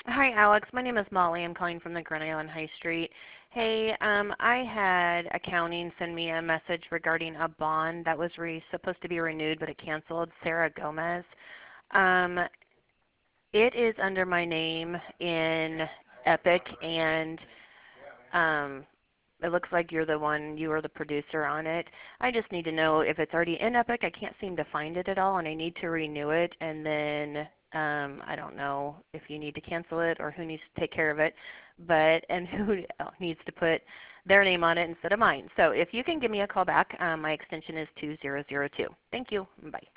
Hi, Alex. My name is Molly. I'm calling from the Grand Island High Street. Hey, I had accounting send me a message regarding a bond that was supposed to be renewed, but it canceled. Sarah Gomez. Um, it is under my name in Epic, and um, it looks like you are the producer on it. I just need to know if it's already in Epic. I can't seem to find it at all, and I need to renew it. And then I don't know if you need to cancel it or who needs to take care of it, and who needs to put their name on it instead of mine. So if you can give me a call back, my extension is 2002. Thank you. Bye.